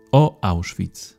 o Auschwitz.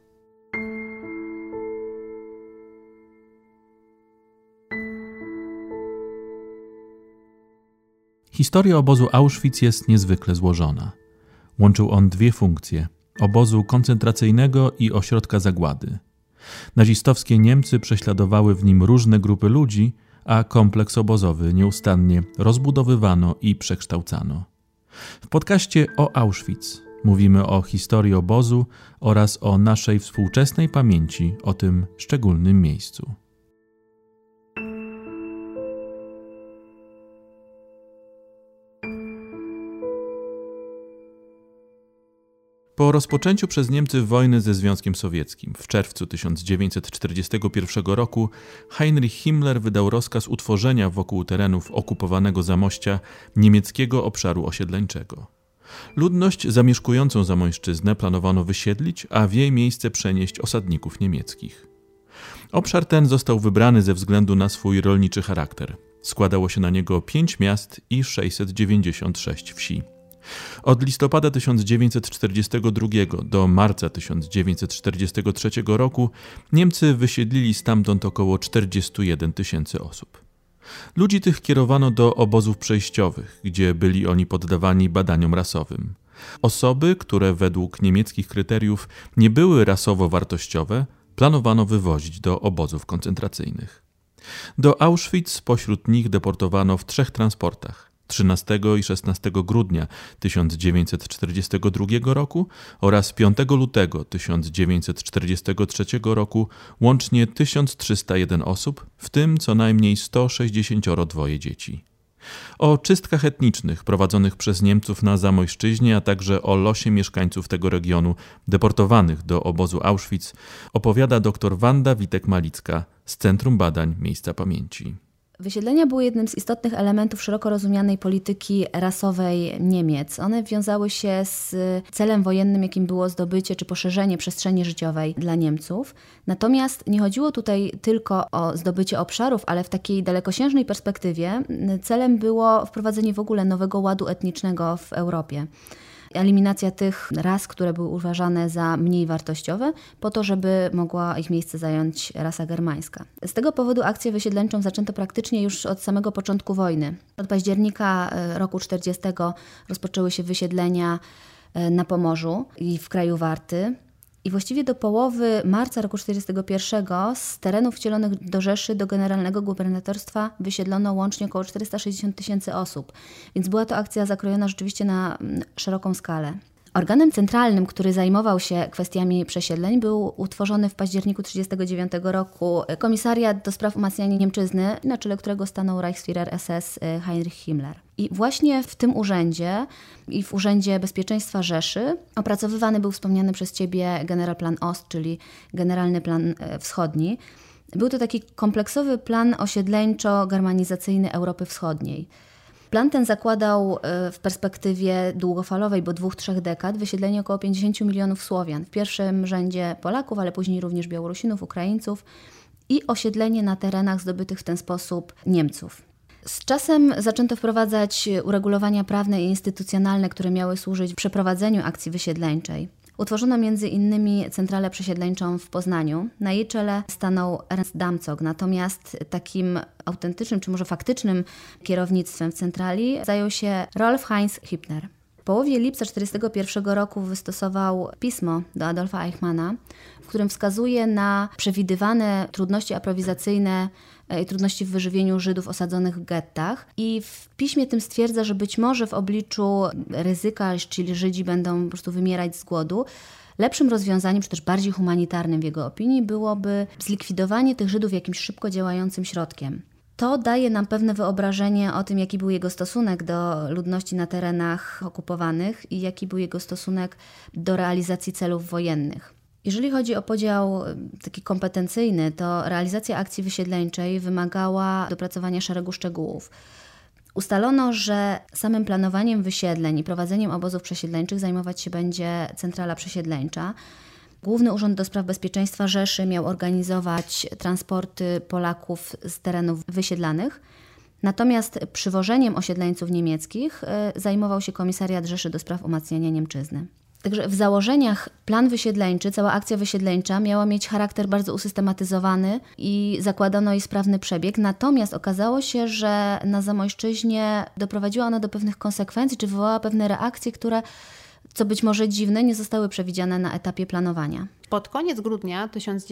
Historia obozu Auschwitz jest niezwykle złożona. Łączył on dwie funkcje – obozu koncentracyjnego i ośrodka zagłady. Nazistowskie Niemcy prześladowały w nim różne grupy ludzi, a kompleks obozowy nieustannie rozbudowywano i przekształcano. W podcaście o Auschwitz mówimy o historii obozu oraz o naszej współczesnej pamięci o tym szczególnym miejscu. Po rozpoczęciu przez Niemcy wojny ze Związkiem Sowieckim w czerwcu 1941 roku Heinrich Himmler wydał rozkaz utworzenia wokół terenów okupowanego Zamościa niemieckiego obszaru osiedleńczego. Ludność zamieszkującą Zamojszczyznę planowano wysiedlić, a w jej miejsce przenieść osadników niemieckich. Obszar ten został wybrany ze względu na swój rolniczy charakter. Składało się na niego 5 miast i 696 wsi. Od listopada 1942 do marca 1943 roku Niemcy wysiedlili stamtąd około 41 000 osób. Ludzi tych kierowano do obozów przejściowych, gdzie byli oni poddawani badaniom rasowym. Osoby, które według niemieckich kryteriów nie były rasowo wartościowe, planowano wywozić do obozów koncentracyjnych. Do Auschwitz spośród nich deportowano w 3 transportach. 13 i 16 grudnia 1942 roku oraz 5 lutego 1943 roku łącznie 1301 osób, w tym co najmniej 162 dzieci. O czystkach etnicznych prowadzonych przez Niemców na Zamojszczyźnie, a także o losie mieszkańców tego regionu deportowanych do obozu Auschwitz opowiada dr Wanda Witek-Malicka z Centrum Badań Miejsca Pamięci. Wysiedlenia były jednym z istotnych elementów szeroko rozumianej polityki rasowej Niemiec. One wiązały się z celem wojennym, jakim było zdobycie czy poszerzenie przestrzeni życiowej dla Niemców. Natomiast nie chodziło tutaj tylko o zdobycie obszarów, ale w takiej dalekosiężnej perspektywie celem było wprowadzenie w ogóle nowego ładu etnicznego w Europie. Eliminacja tych ras, które były uważane za mniej wartościowe, po to, żeby mogła ich miejsce zająć rasa germańska. Z tego powodu akcję wysiedleńczą zaczęto praktycznie już od samego początku wojny. Od października roku 1940 rozpoczęły się wysiedlenia na Pomorzu i w kraju Warty. I właściwie do połowy marca roku 1941 z terenów wcielonych do Rzeszy do generalnego gubernatorstwa wysiedlono łącznie około 460 000 osób. Więc była to akcja zakrojona rzeczywiście na szeroką skalę. Organem centralnym, który zajmował się kwestiami przesiedleń, był utworzony w październiku 1939 roku Komisariat do spraw umacniania Niemczyzny, na czele którego stanął Reichsführer SS Heinrich Himmler. I właśnie w tym urzędzie i w Urzędzie Bezpieczeństwa Rzeszy opracowywany był wspomniany przez Ciebie Generalplan Ost, czyli Generalny Plan Wschodni. Był to taki kompleksowy plan osiedleńczo-germanizacyjny Europy Wschodniej. Plan ten zakładał w perspektywie długofalowej, bo 2-3 dekad, wysiedlenie około 50 milionów Słowian. W pierwszym rzędzie Polaków, ale później również Białorusinów, Ukraińców i osiedlenie na terenach zdobytych w ten sposób Niemców. Z czasem zaczęto wprowadzać uregulowania prawne i instytucjonalne, które miały służyć przeprowadzeniu akcji wysiedleńczej. Utworzono m.in. centralę przesiedleńczą w Poznaniu. Na jej czele stanął Ernst Damzog, natomiast takim autentycznym, czy może faktycznym kierownictwem w centrali zajął się Rolf Heinz Hübner. W połowie lipca 1941 roku wystosował pismo do Adolfa Eichmanna, w którym wskazuje na przewidywane trudności aprowizacyjne i trudności w wyżywieniu Żydów osadzonych w gettach. I w piśmie tym stwierdza, że być może w obliczu ryzyka, czyli Żydzi będą po prostu wymierać z głodu, lepszym rozwiązaniem, czy też bardziej humanitarnym w jego opinii, byłoby zlikwidowanie tych Żydów jakimś szybko działającym środkiem. To daje nam pewne wyobrażenie o tym, jaki był jego stosunek do ludności na terenach okupowanych i jaki był jego stosunek do realizacji celów wojennych. Jeżeli chodzi o podział taki kompetencyjny, to realizacja akcji wysiedleńczej wymagała dopracowania szeregu szczegółów. Ustalono, że samym planowaniem wysiedleń i prowadzeniem obozów przesiedleńczych zajmować się będzie centrala przesiedleńcza. Główny Urząd do Spraw Bezpieczeństwa Rzeszy miał organizować transporty Polaków z terenów wysiedlanych. Natomiast przywożeniem osiedleńców niemieckich zajmował się Komisariat Rzeszy do Spraw Umacniania Niemczyzny. Także w założeniach plan wysiedleńczy, cała akcja wysiedleńcza miała mieć charakter bardzo usystematyzowany i zakładano jej sprawny przebieg. Natomiast okazało się, że na Zamojszczyźnie doprowadziła ona do pewnych konsekwencji, czy wywołała pewne reakcje, które, co być może dziwne, nie zostały przewidziane na etapie planowania. Pod koniec grudnia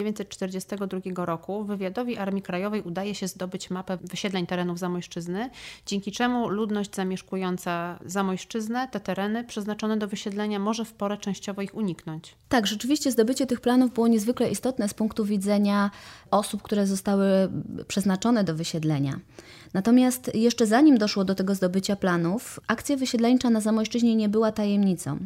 1942 roku wywiadowi Armii Krajowej udaje się zdobyć mapę wysiedleń terenów Zamojszczyzny, dzięki czemu ludność zamieszkująca Zamojszczyznę, te tereny przeznaczone do wysiedlenia, może w porę częściowo ich uniknąć. Tak, rzeczywiście zdobycie tych planów było niezwykle istotne z punktu widzenia osób, które zostały przeznaczone do wysiedlenia. Natomiast jeszcze zanim doszło do tego zdobycia planów, akcja wysiedleńcza na Zamojszczyźnie nie była tajemnicą.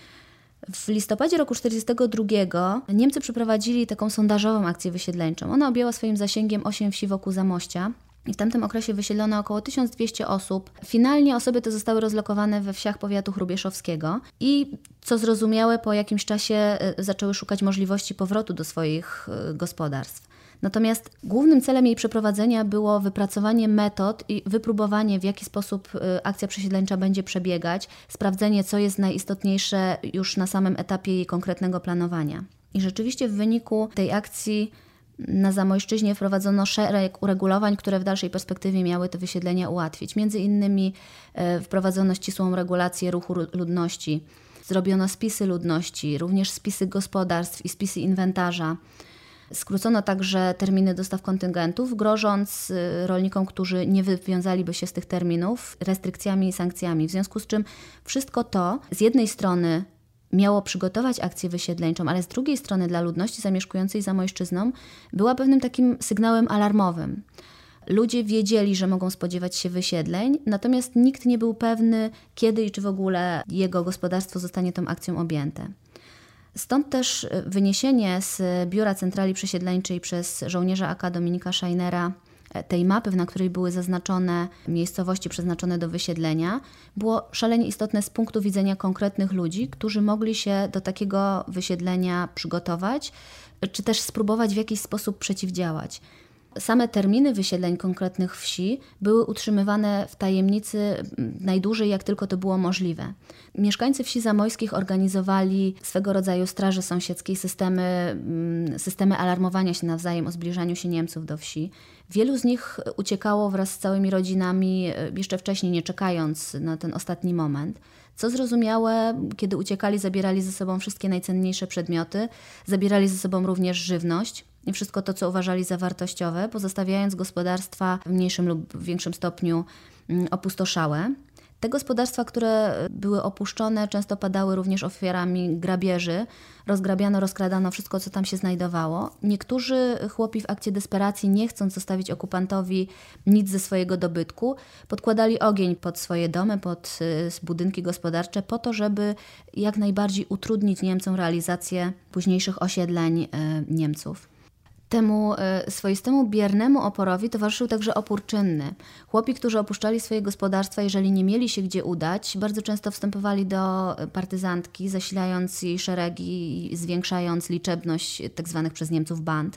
W listopadzie roku 1942 Niemcy przeprowadzili taką sondażową akcję wysiedleńczą. Ona objęła swoim zasięgiem 8 wsi wokół Zamościa i w tamtym okresie wysiedlono około 1200 osób. Finalnie osoby te zostały rozlokowane we wsiach powiatu chrubieszowskiego i, co zrozumiałe, po jakimś czasie zaczęły szukać możliwości powrotu do swoich gospodarstw. Natomiast głównym celem jej przeprowadzenia było wypracowanie metod i wypróbowanie, w jaki sposób akcja przesiedleńcza będzie przebiegać, sprawdzenie, co jest najistotniejsze już na samym etapie jej konkretnego planowania. I rzeczywiście w wyniku tej akcji na Zamojszczyźnie wprowadzono szereg uregulowań, które w dalszej perspektywie miały te wysiedlenia ułatwić. Między innymi wprowadzono ścisłą regulację ruchu ludności, zrobiono spisy ludności, również spisy gospodarstw i spisy inwentarza. Skrócono także terminy dostaw kontyngentów, grożąc rolnikom, którzy nie wywiązaliby się z tych terminów, restrykcjami i sankcjami. W związku z czym wszystko to z jednej strony miało przygotować akcję wysiedleńczą, ale z drugiej strony dla ludności zamieszkującej Zamojszczyzną była pewnym takim sygnałem alarmowym. Ludzie wiedzieli, że mogą spodziewać się wysiedleń, natomiast nikt nie był pewny, kiedy i czy w ogóle jego gospodarstwo zostanie tą akcją objęte. Stąd też wyniesienie z Biura Centrali Przesiedleńczej przez żołnierza AK Dominika Scheinera tej mapy, na której były zaznaczone miejscowości przeznaczone do wysiedlenia, było szalenie istotne z punktu widzenia konkretnych ludzi, którzy mogli się do takiego wysiedlenia przygotować, czy też spróbować w jakiś sposób przeciwdziałać. Same terminy wysiedleń konkretnych wsi były utrzymywane w tajemnicy najdłużej, jak tylko to było możliwe. Mieszkańcy wsi zamojskich organizowali swego rodzaju straży sąsiedzkiej, systemy alarmowania się nawzajem o zbliżaniu się Niemców do wsi. Wielu z nich uciekało wraz z całymi rodzinami jeszcze wcześniej, nie czekając na ten ostatni moment. Co zrozumiałe, kiedy uciekali, zabierali ze sobą wszystkie najcenniejsze przedmioty, zabierali ze sobą również żywność i wszystko to, co uważali za wartościowe, pozostawiając gospodarstwa w mniejszym lub większym stopniu opustoszałe. Te gospodarstwa, które były opuszczone, często padały również ofiarami grabieży. Rozgrabiano, rozkradano wszystko, co tam się znajdowało. Niektórzy chłopi w akcie desperacji, nie chcąc zostawić okupantowi nic ze swojego dobytku, podkładali ogień pod swoje domy, pod budynki gospodarcze po to, żeby jak najbardziej utrudnić Niemcom realizację późniejszych osiedleń Niemców. Temu swoistemu biernemu oporowi towarzyszył także opór czynny. Chłopi, którzy opuszczali swoje gospodarstwa, jeżeli nie mieli się gdzie udać, bardzo często wstępowali do partyzantki, zasilając jej szeregi i zwiększając liczebność tzw. przez Niemców band.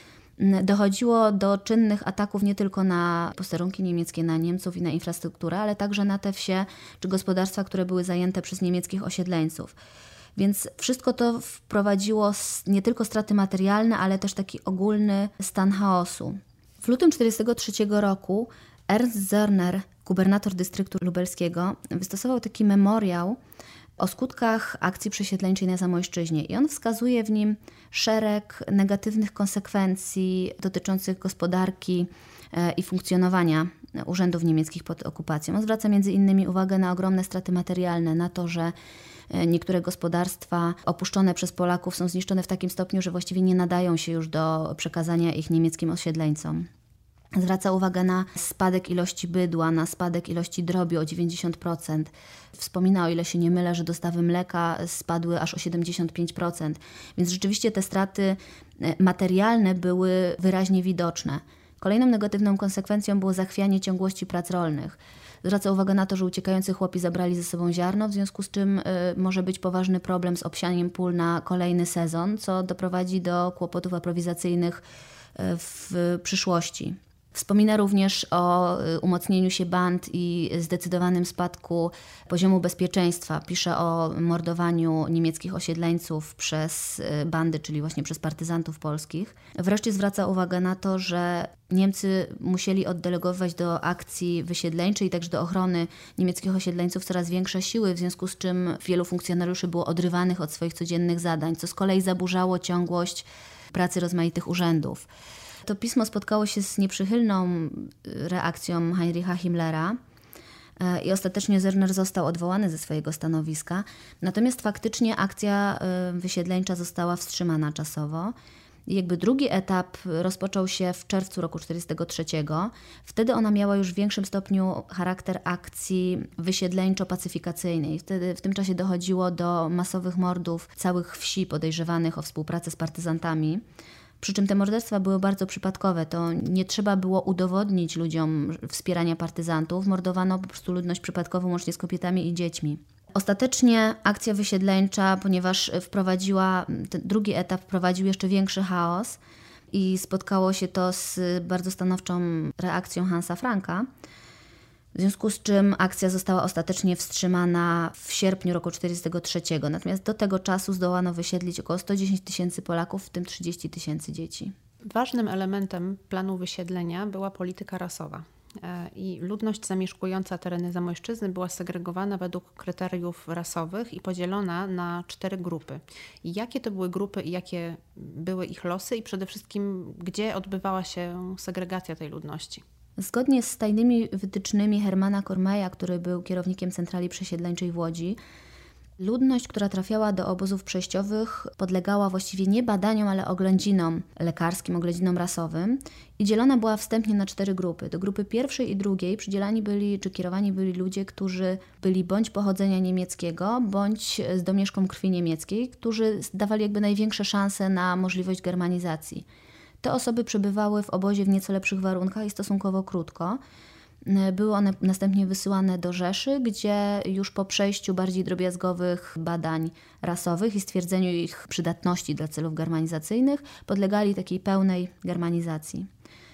Dochodziło do czynnych ataków nie tylko na posterunki niemieckie, na Niemców i na infrastrukturę, ale także na te wsie czy gospodarstwa, które były zajęte przez niemieckich osiedleńców. Więc wszystko to wprowadziło nie tylko straty materialne, ale też taki ogólny stan chaosu. W lutym 1943 roku Ernst Zörner, gubernator dystryktu lubelskiego, wystosował taki memoriał o skutkach akcji przesiedleńczej na Zamojszczyźnie i on wskazuje w nim szereg negatywnych konsekwencji dotyczących gospodarki i funkcjonowania urzędów niemieckich pod okupacją. On zwraca między innymi uwagę na ogromne straty materialne, na to, że niektóre gospodarstwa opuszczone przez Polaków są zniszczone w takim stopniu, że właściwie nie nadają się już do przekazania ich niemieckim osiedleńcom. Zwraca uwagę na spadek ilości bydła, na spadek ilości drobiu o 90%. Wspomina, o ile się nie mylę, że dostawy mleka spadły aż o 75%. Więc rzeczywiście te straty materialne były wyraźnie widoczne. Kolejną negatywną konsekwencją było zachwianie ciągłości prac rolnych. Zwraca uwagę na to, że uciekający chłopi zabrali ze sobą ziarno, w związku z czym może być poważny problem z obsianiem pól na kolejny sezon, co doprowadzi do kłopotów aprowizacyjnych w przyszłości. Wspomina również o umocnieniu się band i zdecydowanym spadku poziomu bezpieczeństwa. Pisze o mordowaniu niemieckich osiedleńców przez bandy, czyli właśnie przez partyzantów polskich. Wreszcie zwraca uwagę na to, że Niemcy musieli oddelegować do akcji wysiedleńczej i także do ochrony niemieckich osiedleńców coraz większe siły, w związku z czym wielu funkcjonariuszy było odrywanych od swoich codziennych zadań, co z kolei zaburzało ciągłość pracy rozmaitych urzędów. To pismo spotkało się z nieprzychylną reakcją Heinricha Himmlera i ostatecznie Zerner został odwołany ze swojego stanowiska. Natomiast faktycznie akcja wysiedleńcza została wstrzymana czasowo. Jakby drugi etap rozpoczął się w czerwcu roku 1943. Wtedy ona miała już w większym stopniu charakter akcji wysiedleńczo-pacyfikacyjnej. Wtedy w tym czasie dochodziło do masowych mordów całych wsi podejrzewanych o współpracę z partyzantami. Przy czym te morderstwa były bardzo przypadkowe. To nie trzeba było udowodnić ludziom wspierania partyzantów. Mordowano po prostu ludność przypadkową, łącznie z kobietami i dziećmi. Ostatecznie akcja wysiedleńcza, ponieważ ten drugi etap wprowadził jeszcze większy chaos i spotkało się to z bardzo stanowczą reakcją Hansa Franka, w związku z czym akcja została ostatecznie wstrzymana w sierpniu roku 1943. Natomiast do tego czasu zdołano wysiedlić około 110 000 Polaków, w tym 30 000 dzieci. Ważnym elementem planu wysiedlenia była polityka rasowa. I ludność zamieszkująca tereny Zamojszczyzny była segregowana według kryteriów rasowych i podzielona na 4 grupy. I jakie to były grupy i jakie były ich losy i przede wszystkim gdzie odbywała się segregacja tej ludności? Zgodnie z tajnymi wytycznymi Hermana Kormeja, który był kierownikiem centrali przesiedleńczej w Łodzi, ludność, która trafiała do obozów przejściowych, podlegała właściwie nie badaniom, ale oględzinom lekarskim, oględzinom rasowym i dzielona była wstępnie na 4 grupy. Do grupy pierwszej i drugiej przydzielani byli, czy kierowani byli ludzie, którzy byli bądź pochodzenia niemieckiego, bądź z domieszką krwi niemieckiej, którzy dawali jakby największe szanse na możliwość germanizacji. Te osoby przebywały w obozie w nieco lepszych warunkach i stosunkowo krótko. Były one następnie wysyłane do Rzeszy, gdzie już po przejściu bardziej drobiazgowych badań rasowych i stwierdzeniu ich przydatności dla celów germanizacyjnych podlegali takiej pełnej germanizacji.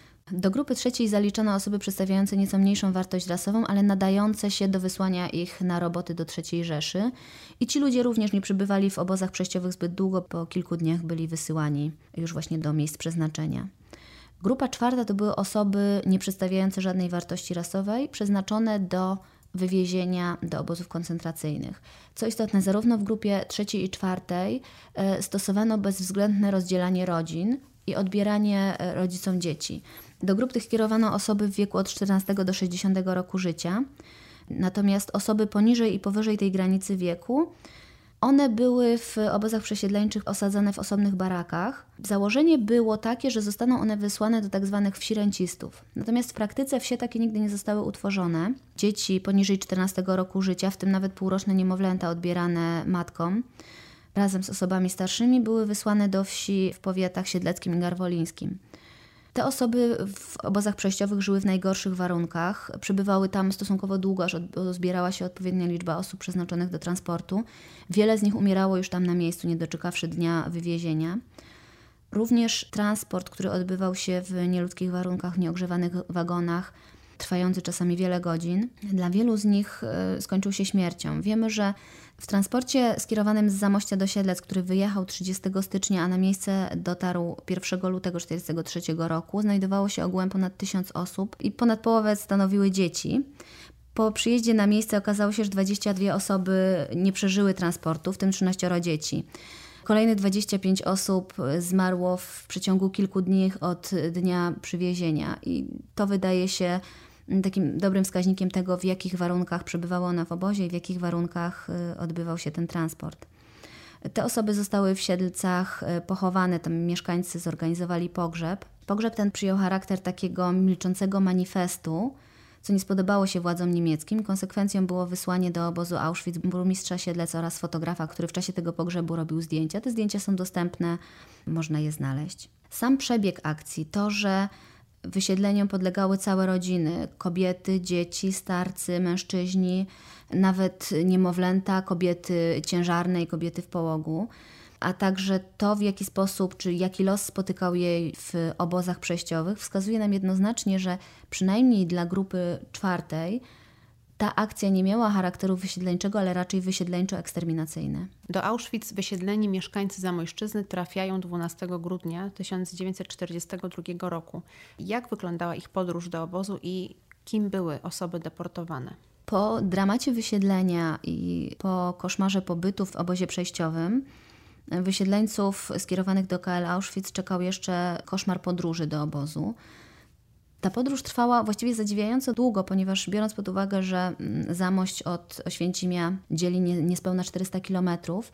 Do grupy trzeciej zaliczono osoby przedstawiające nieco mniejszą wartość rasową, ale nadające się do wysłania ich na roboty do III Rzeszy. I ci ludzie również nie przebywali w obozach przejściowych zbyt długo, po kilku dniach byli wysyłani już właśnie do miejsc przeznaczenia. Grupa czwarta to były osoby nie przedstawiające żadnej wartości rasowej, przeznaczone do wywiezienia do obozów koncentracyjnych. Co istotne, zarówno w grupie trzeciej i czwartej stosowano bezwzględne rozdzielanie rodzin i odbieranie rodzicom dzieci. Do grup tych kierowano osoby w wieku od 14 do 60 roku życia, natomiast osoby poniżej i powyżej tej granicy wieku, one były w obozach przesiedleńczych osadzone w osobnych barakach. Założenie było takie, że zostaną one wysłane do tak zwanych wsi rencistów. Natomiast w praktyce wsie takie nigdy nie zostały utworzone. Dzieci poniżej 14 roku życia, w tym nawet półroczne niemowlęta odbierane matkom, razem z osobami starszymi były wysłane do wsi w powiatach siedleckim i garwolińskim. Te osoby w obozach przejściowych żyły w najgorszych warunkach, przebywały tam stosunkowo długo, aż zbierała się odpowiednia liczba osób przeznaczonych do transportu. Wiele z nich umierało już tam na miejscu, nie doczekawszy dnia wywiezienia. Również transport, który odbywał się w nieludzkich warunkach, w nieogrzewanych wagonach, trwający czasami wiele godzin, dla wielu z nich skończył się śmiercią. Wiemy, że w transporcie skierowanym z Zamościa do Siedlec, który wyjechał 30 stycznia, a na miejsce dotarł 1 lutego 1943 roku, znajdowało się ogółem ponad 1000 osób i ponad połowę stanowiły dzieci. Po przyjeździe na miejsce okazało się, że 22 osoby nie przeżyły transportu, w tym 13 dzieci. Kolejne 25 osób zmarło w przeciągu kilku dni od dnia przywiezienia i to wydaje się takim dobrym wskaźnikiem tego, w jakich warunkach przebywało one w obozie i w jakich warunkach odbywał się ten transport. Te osoby zostały w Siedlcach pochowane, tam mieszkańcy zorganizowali pogrzeb. Pogrzeb ten przyjął charakter takiego milczącego manifestu, co nie spodobało się władzom niemieckim. Konsekwencją było wysłanie do obozu Auschwitz burmistrza Siedlec oraz fotografa, który w czasie tego pogrzebu robił zdjęcia. Te zdjęcia są dostępne, można je znaleźć. Sam przebieg akcji, to, że wysiedleniom podlegały całe rodziny, kobiety, dzieci, starcy, mężczyźni, nawet niemowlęta, kobiety ciężarne i kobiety w połogu. a także to, w jaki sposób, czy jaki los spotykał jej w obozach przejściowych, wskazuje nam jednoznacznie, że przynajmniej dla grupy czwartej ta akcja nie miała charakteru wysiedleńczego, ale raczej wysiedleńczo-eksterminacyjny. Do Auschwitz wysiedleni mieszkańcy Zamojszczyzny trafiają 12 grudnia 1942 roku. Jak wyglądała ich podróż do obozu i kim były osoby deportowane? Po dramacie wysiedlenia i po koszmarze pobytu w obozie przejściowym wysiedleńców skierowanych do KL Auschwitz czekał jeszcze koszmar podróży do obozu. Ta podróż trwała właściwie zadziwiająco długo, ponieważ biorąc pod uwagę, że Zamość od Oświęcimia dzieli niespełna 400 kilometrów,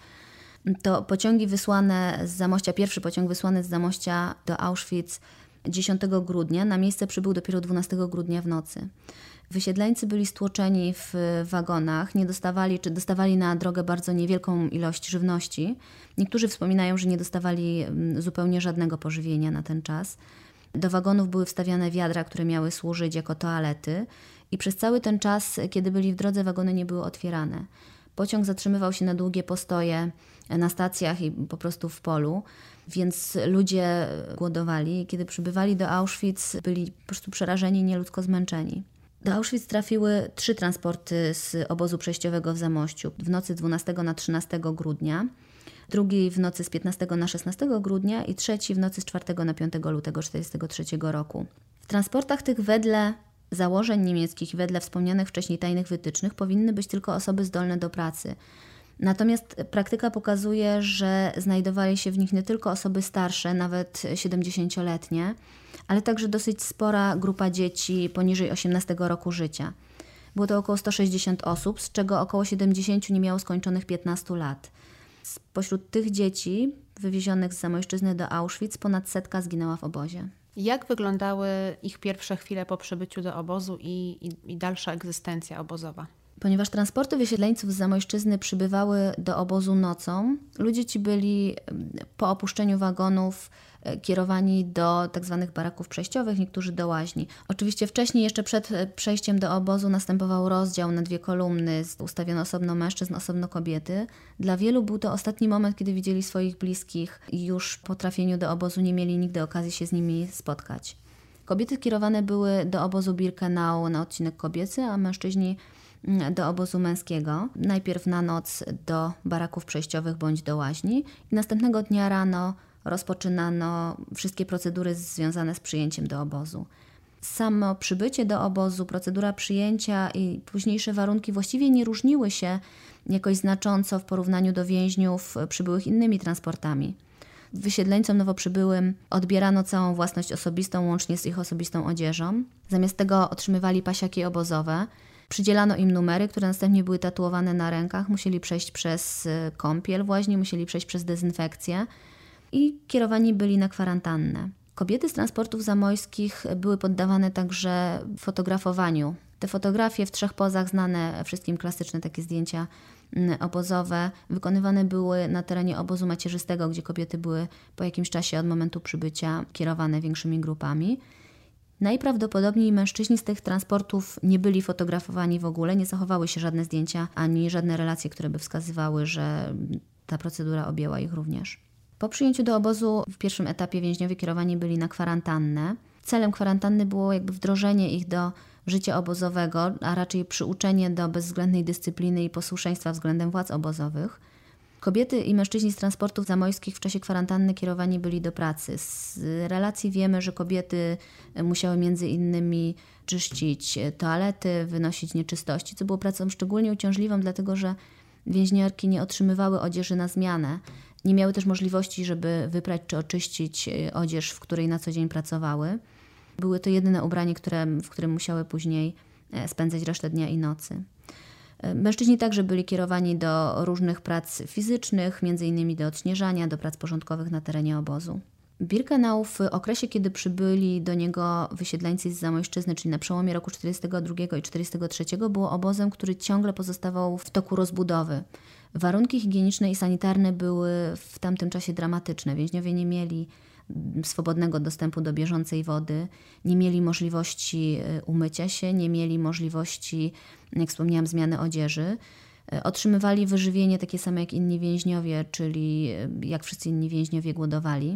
to pociągi wysłane z Zamościa, pierwszy pociąg wysłany z Zamościa do Auschwitz 10 grudnia, na miejsce przybył dopiero 12 grudnia w nocy. Wysiedleńcy byli stłoczeni w wagonach, nie dostawali, czy dostawali na drogę bardzo niewielką ilość żywności. Niektórzy wspominają, że nie dostawali zupełnie żadnego pożywienia na ten czas. Do wagonów były wstawiane wiadra, które miały służyć jako toalety i przez cały ten czas, kiedy byli w drodze, wagony nie były otwierane. Pociąg zatrzymywał się na długie postoje na stacjach i po prostu w polu, więc ludzie głodowali. Kiedy przybywali do Auschwitz, byli po prostu przerażeni, nieludzko zmęczeni. Do Auschwitz trafiły 3 transporty z obozu przejściowego w Zamościu w nocy 12 na 13 grudnia, drugi w nocy z 15 na 16 grudnia i trzeci w nocy z 4 na 5 lutego 1943 roku. W transportach tych wedle założeń niemieckich i wedle wspomnianych wcześniej tajnych wytycznych powinny być tylko osoby zdolne do pracy. Natomiast praktyka pokazuje, że znajdowali się w nich nie tylko osoby starsze, nawet 70-letnie, ale także dosyć spora grupa dzieci poniżej 18 roku życia. Było to około 160 osób, z czego około 70 nie miało skończonych 15 lat. Spośród tych dzieci wywiezionych z Zamojszczyzny do Auschwitz ponad 100 zginęła w obozie. Jak wyglądały ich pierwsze chwile po przybyciu do obozu i dalsza egzystencja obozowa? Ponieważ transporty wysiedleńców z Zamojszczyzny przybywały do obozu nocą, ludzie ci byli po opuszczeniu wagonów kierowani do tzw. baraków przejściowych, niektórzy do łaźni. Oczywiście wcześniej, jeszcze przed przejściem do obozu następował rozdział na 2 kolumny, ustawiono osobno mężczyzn, osobno kobiety. Dla wielu był to ostatni moment, kiedy widzieli swoich bliskich i już po trafieniu do obozu nie mieli nigdy okazji się z nimi spotkać. Kobiety kierowane były do obozu Birkenau na odcinek kobiecy, a mężczyźni do obozu męskiego. Najpierw na noc do baraków przejściowych bądź do łaźni i następnego dnia rano rozpoczynano wszystkie procedury związane z przyjęciem do obozu. Samo przybycie do obozu, procedura przyjęcia i późniejsze warunki właściwie nie różniły się jakoś znacząco w porównaniu do więźniów przybyłych innymi transportami. Wysiedleńcom nowo przybyłym odbierano całą własność osobistą, łącznie z ich osobistą odzieżą. Zamiast tego otrzymywali pasiaki obozowe. Przydzielano im numery, które następnie były tatuowane na rękach. Musieli przejść przez kąpiel w łaźni, musieli przejść przez dezynfekcję i kierowani byli na kwarantannę. Kobiety z transportów zamojskich były poddawane także fotografowaniu. Te fotografie w 3 pozach, znane wszystkim klasyczne takie zdjęcia obozowe, wykonywane były na terenie obozu macierzystego, gdzie kobiety były po jakimś czasie od momentu przybycia kierowane większymi grupami. Najprawdopodobniej mężczyźni z tych transportów nie byli fotografowani w ogóle, nie zachowały się żadne zdjęcia ani żadne relacje, które by wskazywały, że ta procedura objęła ich również. Po przyjęciu do obozu w pierwszym etapie więźniowie kierowani byli na kwarantannę. Celem kwarantanny było jakby wdrożenie ich do życia obozowego, a raczej przyuczenie do bezwzględnej dyscypliny i posłuszeństwa względem władz obozowych. Kobiety i mężczyźni z transportów zamojskich w czasie kwarantanny kierowani byli do pracy. Z relacji wiemy, że kobiety musiały między innymi czyścić toalety, wynosić nieczystości, co było pracą szczególnie uciążliwą, dlatego że więźniarki nie otrzymywały odzieży na zmianę. Nie miały też możliwości, żeby wyprać czy oczyścić odzież, w której na co dzień pracowały. Były to jedyne ubranie, w którym musiały później spędzać resztę dnia i nocy. Mężczyźni także byli kierowani do różnych prac fizycznych, m.in. do odśnieżania, do prac porządkowych na terenie obozu. Birkenau w okresie, kiedy przybyli do niego wysiedleńcy z Zamojszczyzny, czyli na przełomie roku 1942 i 1943, było obozem, który ciągle pozostawał w toku rozbudowy. Warunki higieniczne i sanitarne były w tamtym czasie dramatyczne. Więźniowie nie mieli swobodnego dostępu do bieżącej wody, nie mieli możliwości umycia się, nie mieli możliwości, jak wspomniałam, zmiany odzieży. Otrzymywali wyżywienie takie same jak inni więźniowie, czyli jak wszyscy inni więźniowie głodowali.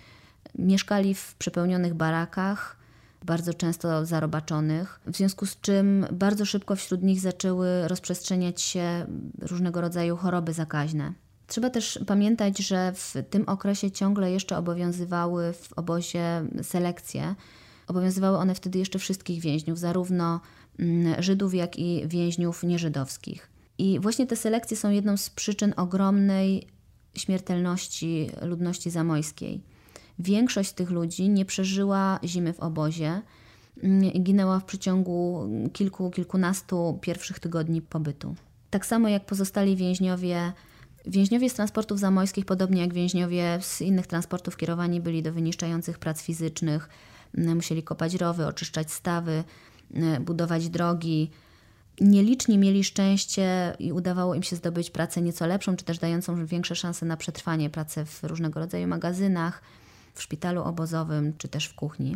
Mieszkali w przepełnionych barakach, bardzo często zarobaczonych, w związku z czym bardzo szybko wśród nich zaczęły rozprzestrzeniać się różnego rodzaju choroby zakaźne. Trzeba też pamiętać, że w tym okresie ciągle jeszcze obowiązywały w obozie selekcje. Obowiązywały one wtedy jeszcze wszystkich więźniów, zarówno Żydów, jak i więźniów nieżydowskich. I właśnie te selekcje są jedną z przyczyn ogromnej śmiertelności ludności zamojskiej. Większość z tych ludzi nie przeżyła zimy w obozie i ginęła w przeciągu kilkunastu pierwszych tygodni pobytu. Tak samo jak pozostali więźniowie z transportów zamojskich, podobnie jak więźniowie z innych transportów, kierowani byli do wyniszczających prac fizycznych, musieli kopać rowy, oczyszczać stawy, budować drogi. Nieliczni mieli szczęście i udawało im się zdobyć pracę nieco lepszą, czy też dającą większe szanse na przetrwanie, pracę w różnego rodzaju magazynach, w szpitalu obozowym, czy też w kuchni.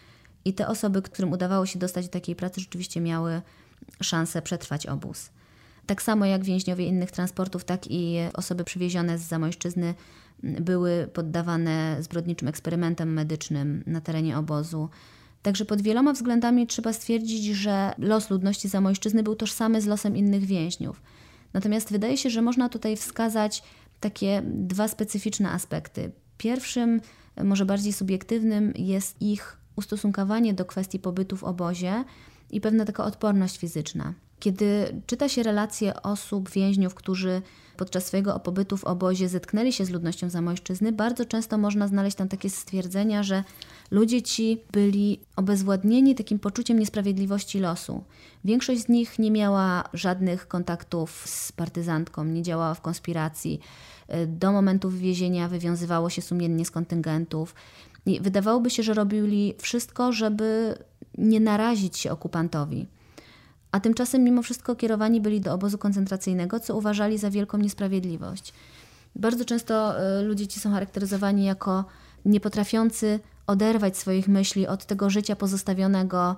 I te osoby, którym udawało się dostać do takiej pracy, rzeczywiście miały szansę przetrwać obóz. Tak samo jak więźniowie innych transportów, tak i osoby przywiezione z Zamojszczyzny były poddawane zbrodniczym eksperymentom medycznym na terenie obozu. Także pod wieloma względami trzeba stwierdzić, że los ludności Zamojszczyzny był tożsamy z losem innych więźniów. Natomiast wydaje się, że można tutaj wskazać takie dwa specyficzne aspekty. Pierwszym, może bardziej subiektywnym, jest ich ustosunkowanie do kwestii pobytu w obozie i pewna taka odporność fizyczna. Kiedy czyta się relacje osób, więźniów, którzy podczas swojego pobytu w obozie zetknęli się z ludnością Zamojszczyzny, bardzo często można znaleźć tam takie stwierdzenia, że ludzie ci byli obezwładnieni takim poczuciem niesprawiedliwości losu. Większość z nich nie miała żadnych kontaktów z partyzantką, nie działała w konspiracji. Do momentu wywiezienia wywiązywało się sumiennie z kontyngentów. I wydawałoby się, że robili wszystko, żeby nie narazić się okupantowi. A tymczasem mimo wszystko kierowani byli do obozu koncentracyjnego, co uważali za wielką niesprawiedliwość. Bardzo często ludzie ci są charakteryzowani jako niepotrafiący oderwać swoich myśli od tego życia pozostawionego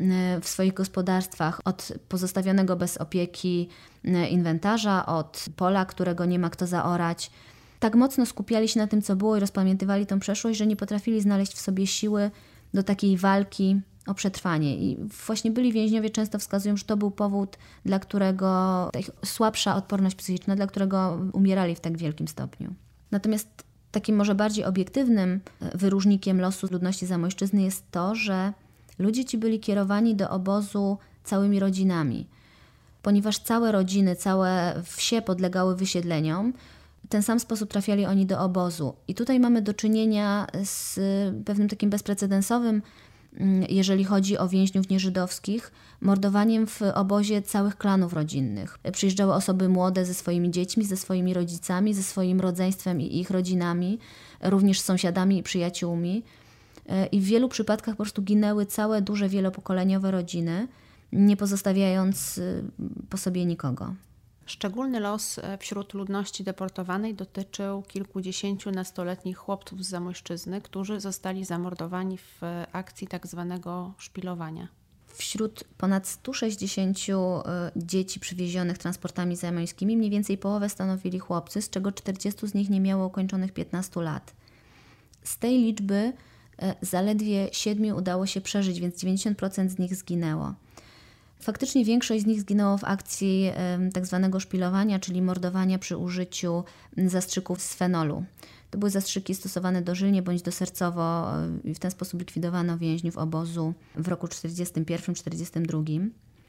w swoich gospodarstwach, od pozostawionego bez opieki inwentarza, od pola, którego nie ma kto zaorać. Tak mocno skupiali się na tym, co było i rozpamiętywali tą przeszłość, że nie potrafili znaleźć w sobie siły do takiej walki o przetrwanie. I właśnie byli więźniowie często wskazują, że to był powód, dla którego ich słabsza odporność psychiczna, dla którego umierali w tak wielkim stopniu. Natomiast takim może bardziej obiektywnym wyróżnikiem losu ludności Zamojszczyzny jest to, że ludzie ci byli kierowani do obozu całymi rodzinami. Ponieważ całe rodziny, całe wsie podlegały wysiedleniom, w ten sam sposób trafiali oni do obozu. I tutaj mamy do czynienia z pewnym takim bezprecedensowym, jeżeli chodzi o więźniów nieżydowskich, mordowaniem w obozie całych klanów rodzinnych. Przyjeżdżały osoby młode ze swoimi dziećmi, ze swoimi rodzicami, ze swoim rodzeństwem i ich rodzinami, również z sąsiadami i przyjaciółmi. I w wielu przypadkach po prostu ginęły całe, duże, wielopokoleniowe rodziny, nie pozostawiając po sobie nikogo. Szczególny los wśród ludności deportowanej dotyczył kilkudziesięciu nastoletnich chłopców z Zamojszczyzny, którzy zostali zamordowani w akcji tak zwanego szpilowania. Wśród ponad 160 dzieci przywiezionych transportami zamojskimi mniej więcej połowę stanowili chłopcy, z czego 40 z nich nie miało ukończonych 15 lat. Z tej liczby zaledwie 7 udało się przeżyć, więc 90% z nich zginęło. Faktycznie większość z nich zginęło w akcji tak zwanego szpilowania, czyli mordowania przy użyciu zastrzyków z fenolu. To były zastrzyki stosowane dożylnie bądź dosercowo i w ten sposób likwidowano więźniów obozu w roku 1941-1942.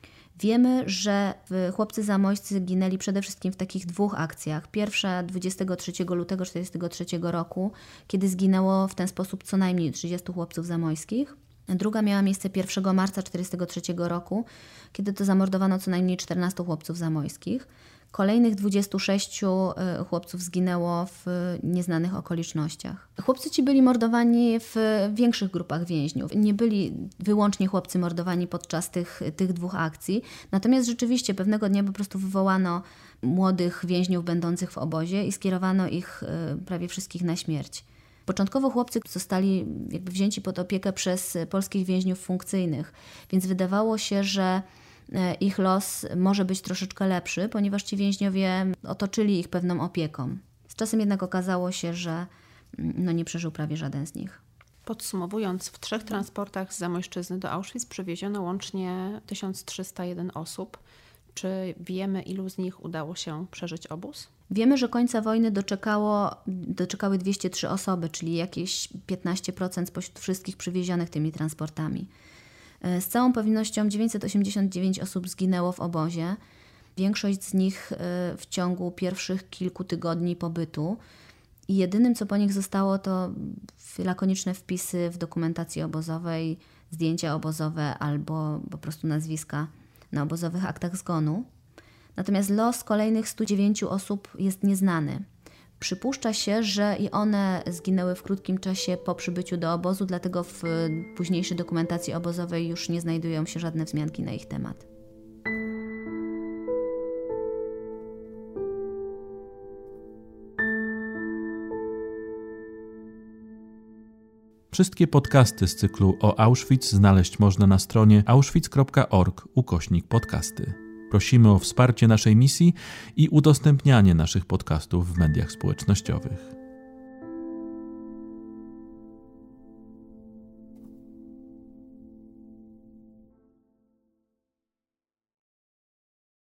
Wiemy, że chłopcy zamojscy ginęli przede wszystkim w takich dwóch akcjach. Pierwsza 23 lutego 1943 roku, kiedy zginęło w ten sposób co najmniej 30 chłopców zamojskich. Druga miała miejsce 1 marca 1943 roku, kiedy to zamordowano co najmniej 14 chłopców zamojskich. Kolejnych 26 chłopców zginęło w nieznanych okolicznościach. Chłopcy ci byli mordowani w większych grupach więźniów. Nie byli wyłącznie chłopcy mordowani podczas tych dwóch akcji. Natomiast rzeczywiście pewnego dnia po prostu wywołano młodych więźniów będących w obozie i skierowano ich prawie wszystkich na śmierć. Początkowo chłopcy zostali wzięci pod opiekę przez polskich więźniów funkcyjnych, więc wydawało się, że ich los może być troszeczkę lepszy, ponieważ ci więźniowie otoczyli ich pewną opieką. Z czasem jednak okazało się, że nie przeżył prawie żaden z nich. Podsumowując, w 3 transportach z Zamojszczyzny do Auschwitz przewieziono łącznie 1301 osób. Czy wiemy, ilu z nich udało się przeżyć obóz? Wiemy, że końca wojny doczekały 203 osoby, czyli jakieś 15% spośród wszystkich przywiezionych tymi transportami. Z całą pewnością 989 osób zginęło w obozie. Większość z nich w ciągu pierwszych kilku tygodni pobytu. I jedynym, co po nich zostało, to lakoniczne wpisy w dokumentacji obozowej, zdjęcia obozowe albo po prostu nazwiska na obozowych aktach zgonu. Natomiast los kolejnych 109 osób jest nieznany. Przypuszcza się, że i one zginęły w krótkim czasie po przybyciu do obozu, dlatego w późniejszej dokumentacji obozowej już nie znajdują się żadne wzmianki na ich temat. Wszystkie podcasty z cyklu o Auschwitz znaleźć można na stronie auschwitz.org/podcasty. Prosimy o wsparcie naszej misji i udostępnianie naszych podcastów w mediach społecznościowych.